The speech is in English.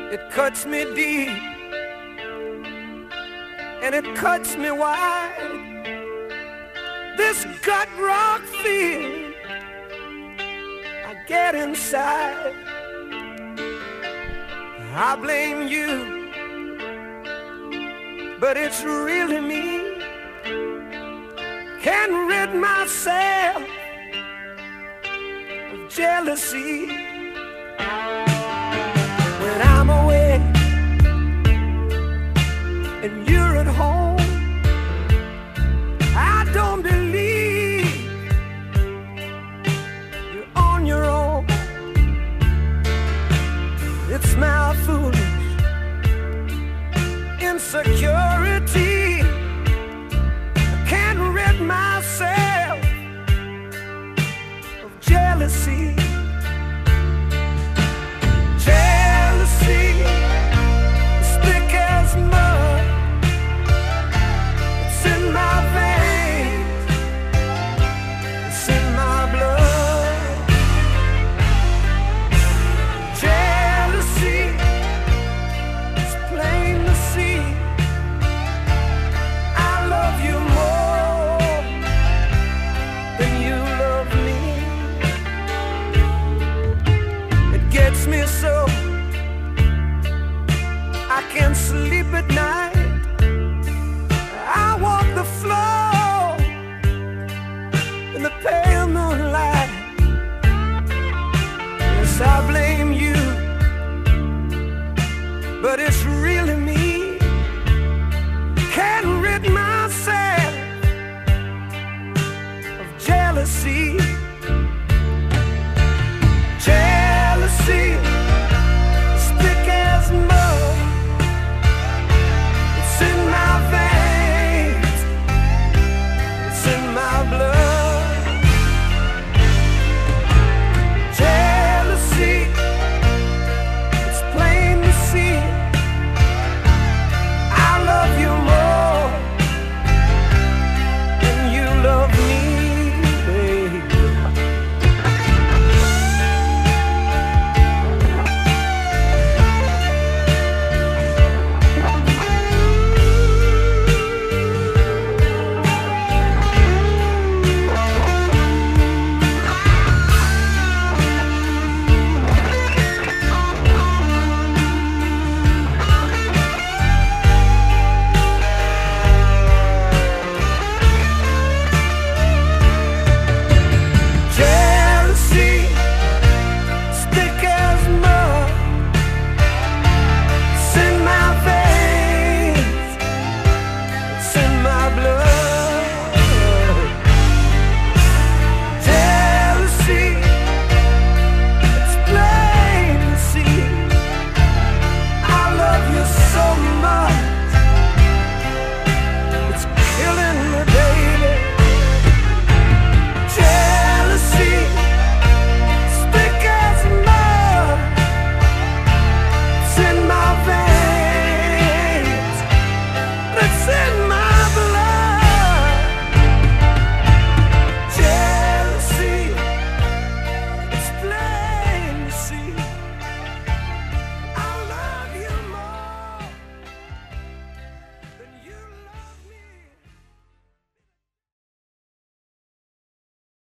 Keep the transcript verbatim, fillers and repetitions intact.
It cuts me deep and it cuts me wide. This gut rock feeling I get inside. I blame you, but it's really me. Can't rid myself of jealousy. When I'm away and you're at home, I don't believe you're on your own. It's my foolish insecurity. I can't rid myself of jealousy. Jealousy is thick as mud. It's in my veins, it's in my blood. Jealousy is plain to see. I love you more than you love me. It gets me so I can't sleep at night. I walk the floor in the pale moonlight. Yes, I blame you, but it's really me. Can't rid myself of jealousy.